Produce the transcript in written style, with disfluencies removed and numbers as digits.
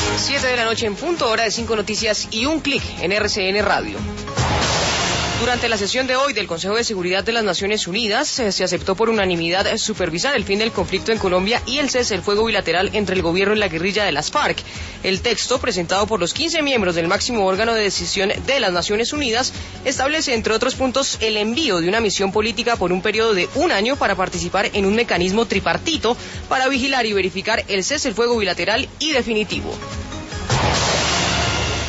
7 de la noche en punto, hora de 5 noticias y un clic en RCN Radio. Durante la sesión de hoy del Consejo de Seguridad de las Naciones Unidas, se aceptó por unanimidad supervisar el fin del conflicto en Colombia y el cese del fuego bilateral entre el gobierno y la guerrilla de las FARC. El texto, presentado por los 15 miembros del máximo órgano de decisión de las Naciones Unidas, establece, entre otros puntos, el envío de una misión política por un periodo de un año para participar en un mecanismo tripartito para vigilar y verificar el cese del fuego bilateral y definitivo.